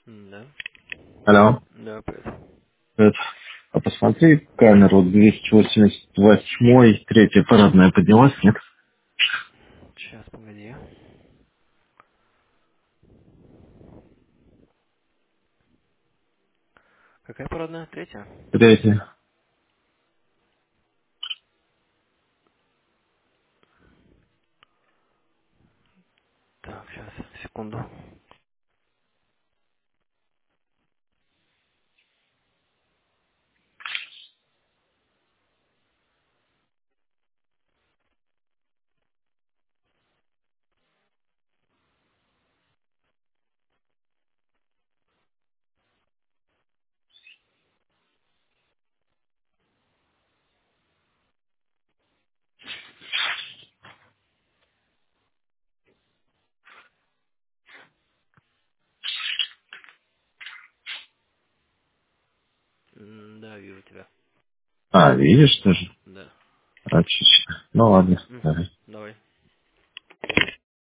Да. Алло. Да, привет. Привет. А посмотри камеру 288, третья парадная поднялась, нет? Сейчас, погоди. Какая парадная? Третья? Третья. Так, сейчас, секунду. Да, вижу тебя. А, видишь тоже? Да. Отлично. Ну ладно, Мгм. давай.